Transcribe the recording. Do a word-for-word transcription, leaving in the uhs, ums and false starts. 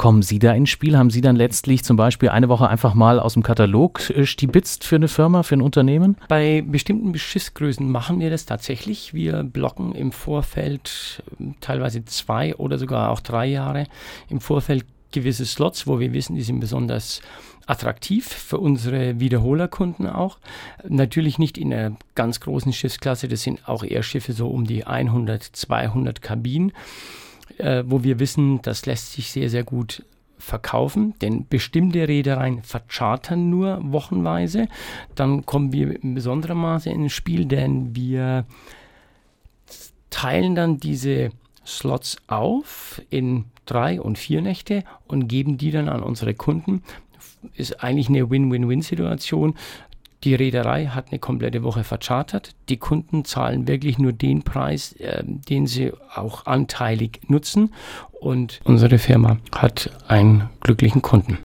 kommen Sie da ins Spiel? Haben Sie dann letztlich zum Beispiel eine Woche einfach mal aus dem Katalog äh, stibitzt für eine Firma, für ein Unternehmen? Bei bestimmten Schiffsgrößen machen wir das tatsächlich. Wir blocken im Vorfeld teilweise zwei oder sogar auch drei Jahre im Vorfeld gewisse Slots, wo wir wissen, die sind besonders attraktiv für unsere Wiederholerkunden auch. Natürlich nicht in einer ganz großen Schiffsklasse, das sind auch eher Schiffe so um die hundert, zweihundert Kabinen, äh, wo wir wissen, das lässt sich sehr, sehr gut verkaufen, denn bestimmte Reedereien verchartern nur wochenweise. Dann kommen wir in besonderem Maße ins Spiel, denn wir teilen dann diese Slots auf in drei und vier Nächte und geben die dann an unsere Kunden. Ist eigentlich eine Win-Win-Win-Situation. Die Reederei hat eine komplette Woche verchartert. Die Kunden zahlen wirklich nur den Preis, äh, den sie auch anteilig nutzen. Und unsere Firma hat einen glücklichen Kunden.